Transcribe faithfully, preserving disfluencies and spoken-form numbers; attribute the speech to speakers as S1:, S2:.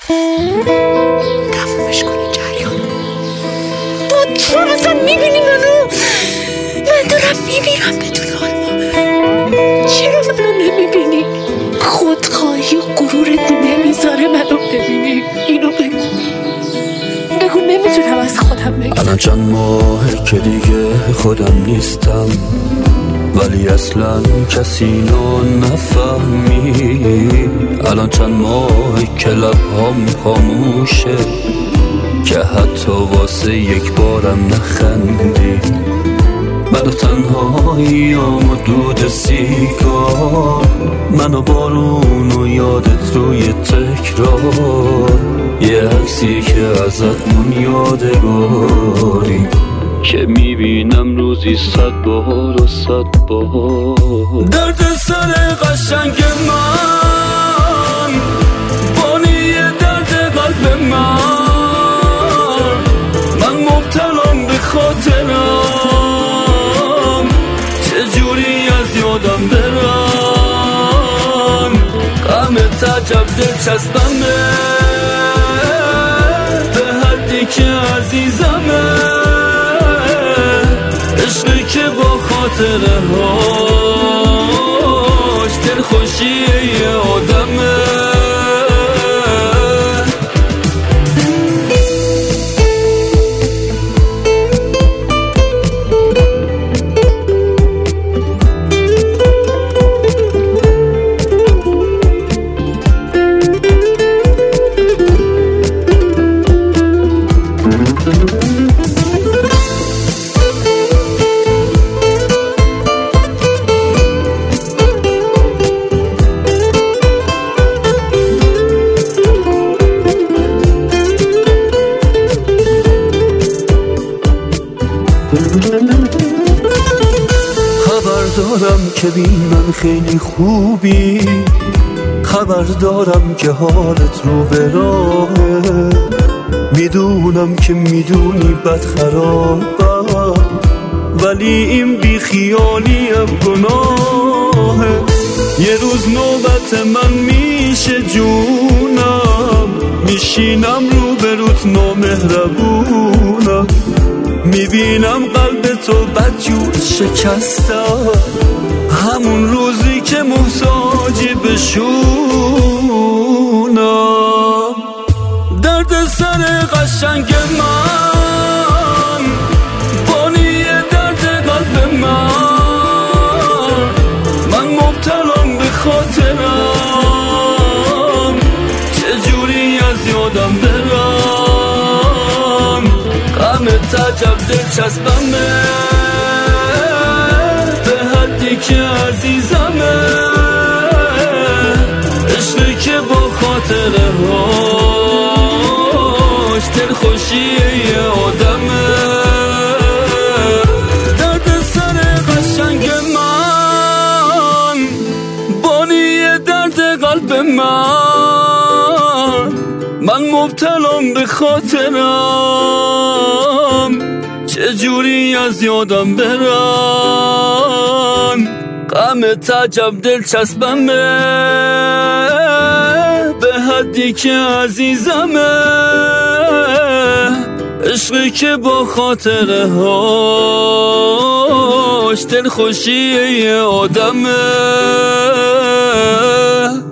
S1: تمومش کنی جریان. با تو مثلا میبینی منو، من دارم میبینم بدون آلمان. چرا منو نمیبینی؟ خودخواهی و غرورت نمیذاره منو ببینی. اینو بگو بگو، نمیتونم از خودم بگم.
S2: الان چند ماهه که دیگه خودم نیستم، ولی اصلا کسی اینو نفهمی. الان چند ماهه که لبهام خاموشه، که حتی واسه یک بارم نخندی. من و تنهاییام و دود سیگار، من و بارون و یادت روی تکرار. یه عکسی که ازتمون یادگاری، که میبینم روزی صد بار و صد بار. درد سر قشنگ من، بانی درد قلب من، من مبتلام به خاطرم. چجوری از یادم برم، غم تعجب دلچسبمه، به حدی که عزیزمه. عشقی که با خاطره هاش دل خوشی یه آدمه. خبر دارم که بی من خیلی خوبی، خبر دارم که حالت رو به راهه. میدونم که میدونی بد خرابم، ولی این بی خیالیم گناهه. یه روز نوبت من میشه جونم، میشینم رو به روت نامهربونم. میبینم قلب تو بدجور شکستم، همون روزی که محتاجی بشونم. درد سر قشنگ من، بانی درد قلب من، من مبتلام به خاطرم. چجوری از یادم برم، غم تعجب دلچسبمه، به حدی که عزیزمه. عشقی که با خاطره هاش دل خوشی یه آدمه. درد سر قشنگ من، بانی درد قلب من، من مبتلام به خاطرم. چجوری از یادم برم، غم تعجب دلچسبمه، به حدی که عزیزمه. عشقی که با خاطره هاش دل خوشی یه آدمه.